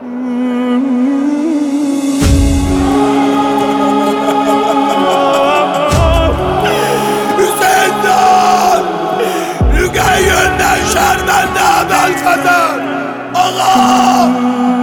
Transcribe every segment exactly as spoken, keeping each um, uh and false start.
Hüseyin'den Rügeyyü'nden Şermen'den Belkazan Allah.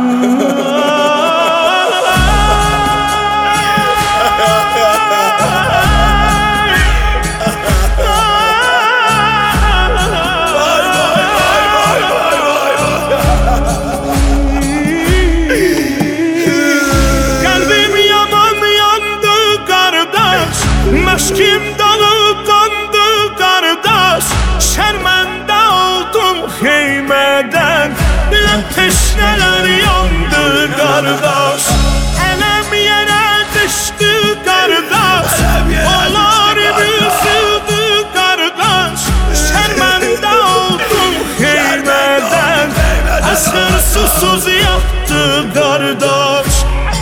Meşkim dalıp dandı kardeş, şermende oldum heymeden. Ateşler yandı kardeş, elem yere düştü kardeş. Olarını sığdı kardeş, şermende oldum heymeden. Asır susuz yattı kardeş.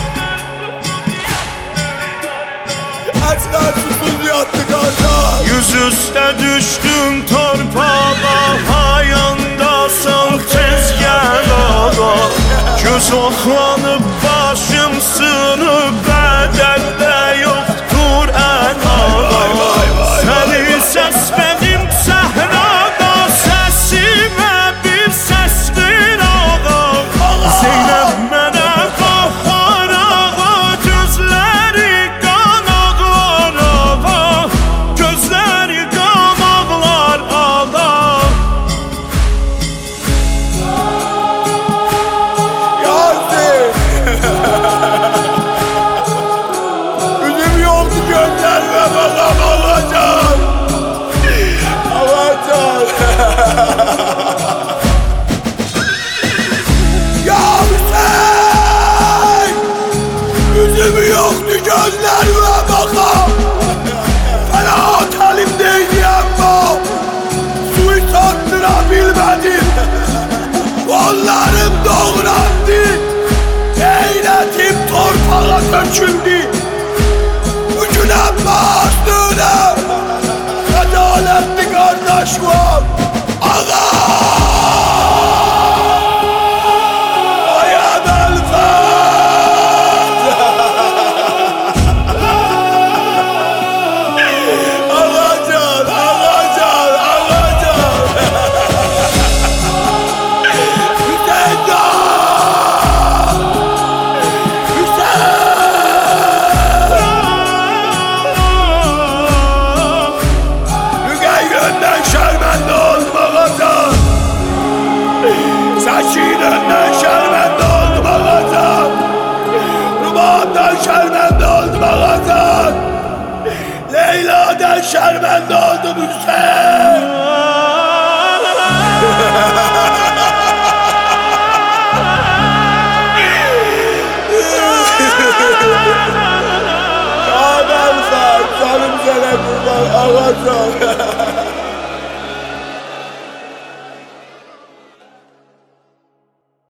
Aslan susuz yattı kardeş. Yüzüstə düşdüm torpağa, hayandasın tez gəl ağa. Göz oxlanıb başım sınıb, bədəldə yoxdur ən ağa. Səni səs benim səhrada, səsimə bir səsdir ağa. Zeynəb mənə baxar ağa, gözləri qan ağlar ağa. Gözləri qan ağlar ağa. Yasin Üzüm yoktu gönderme bakalım alacağım. Alacağım. Ya Hüseyin Üzüm yoktu gözlerime bakalım. Fena talimdeydi ama suyu tattırabilmedim. Kollarım doğrandı, eyletim torpağa döküldü. Gücüne bastığına adaletli kardeş var. Ağa! Aya Belfast! Ağacan, ağacan, ağacan! Rügeyyü'nden Şermen'de oldum ağacan. Sakine'den Şermen'de oldum ağacan. Ruman'dan Şermen'de oldum ağacan. Leyla'dan Şermen'de oldum Hüseyin. Ya Belfast, canım sana kurban ağacan.